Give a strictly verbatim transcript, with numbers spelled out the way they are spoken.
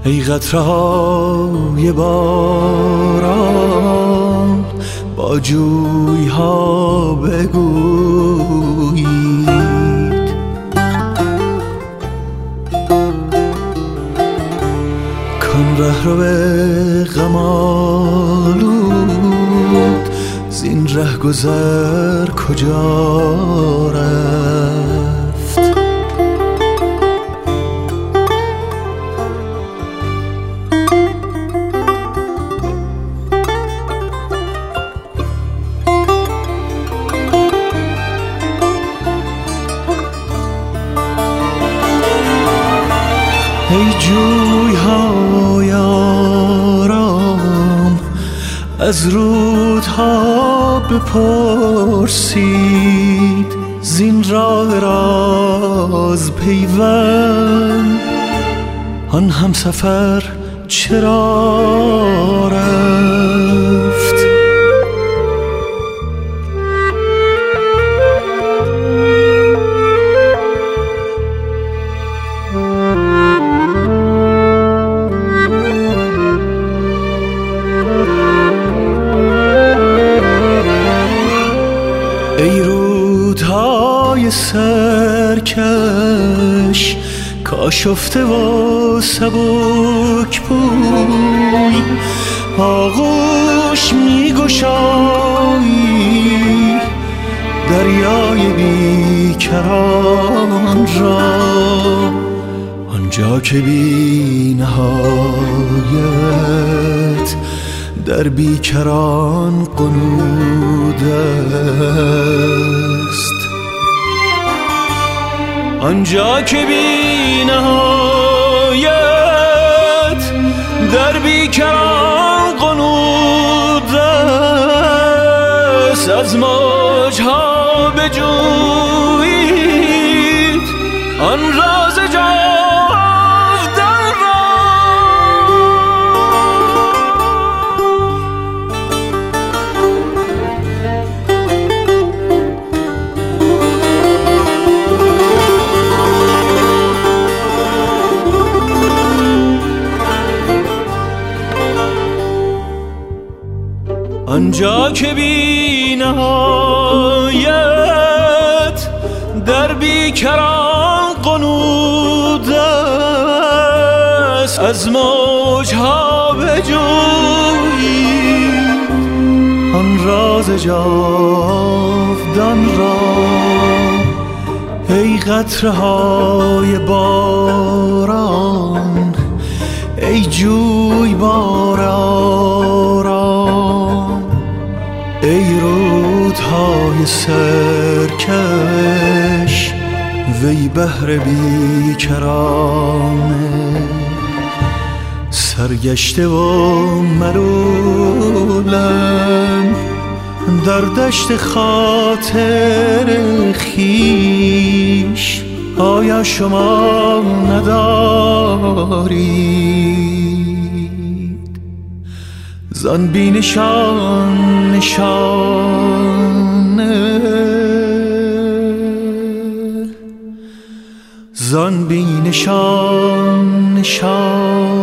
ای قطره‌های باران با جوی‌ها بگویید کان رهرو غم آلود زین ره گذر کجا رفت. ای جوی‌های آرام از رودها بپرسید زین راه راز پیوند آن همسفر چرا رفت. ای رودهای سرکش کاشفته و سبک بوی آغوش می گشایی دریای بیکران را آنجا که بی نهایت در بیکران قنود است. آنجا که بی نهایت در بیکران قنود است از موجها بجویید آن راز جاودان را. آنجا که بی نهایت در بیکران قنود است از موجها بجویید آن راز جاودان را. ای قطره‌های باران ای جویبار آرام ای رودهای سرکش وی بحر بیکرانه سرگشته و ملولم در دشت خاطر خویش آیا شما ندارید زان بی نشان نشانه زان بی نشان نشانه